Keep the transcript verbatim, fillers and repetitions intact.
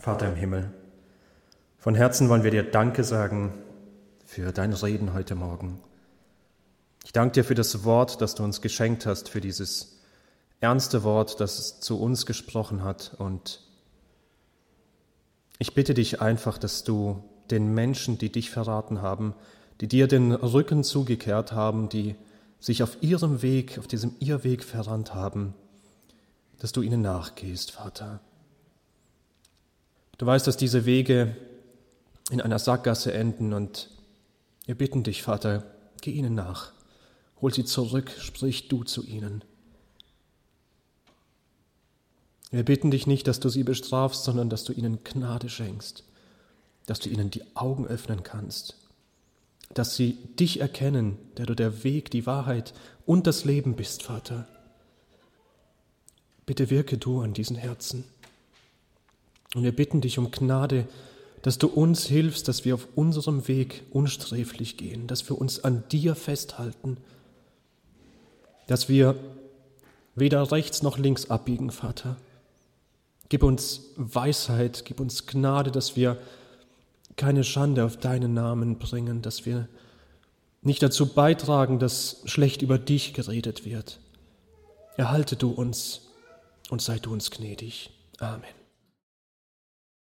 Vater im Himmel, von Herzen wollen wir dir Danke sagen für dein Reden heute Morgen. Ich danke dir für das Wort, das du uns geschenkt hast, für dieses ernste Wort, das es zu uns gesprochen hat. Und ich bitte dich einfach, dass du den Menschen, die dich verraten haben, die dir den Rücken zugekehrt haben, die sich auf ihrem Weg, auf diesem Irrweg verrannt haben, dass du ihnen nachgehst, Vater. Du weißt, dass diese Wege in einer Sackgasse enden und wir bitten dich, Vater, geh ihnen nach. Hol sie zurück, sprich du zu ihnen. Wir bitten dich nicht, dass du sie bestrafst, sondern dass du ihnen Gnade schenkst, dass du ihnen die Augen öffnen kannst, dass sie dich erkennen, der du der Weg, die Wahrheit und das Leben bist, Vater. Bitte wirke du an diesen Herzen. Und wir bitten dich um Gnade, dass du uns hilfst, dass wir auf unserem Weg unsträflich gehen, dass wir uns an dir festhalten, dass wir weder rechts noch links abbiegen, Vater. Gib uns Weisheit, gib uns Gnade, dass wir keine Schande auf deinen Namen bringen, dass wir nicht dazu beitragen, dass schlecht über dich geredet wird. Erhalte du uns und sei du uns gnädig. Amen.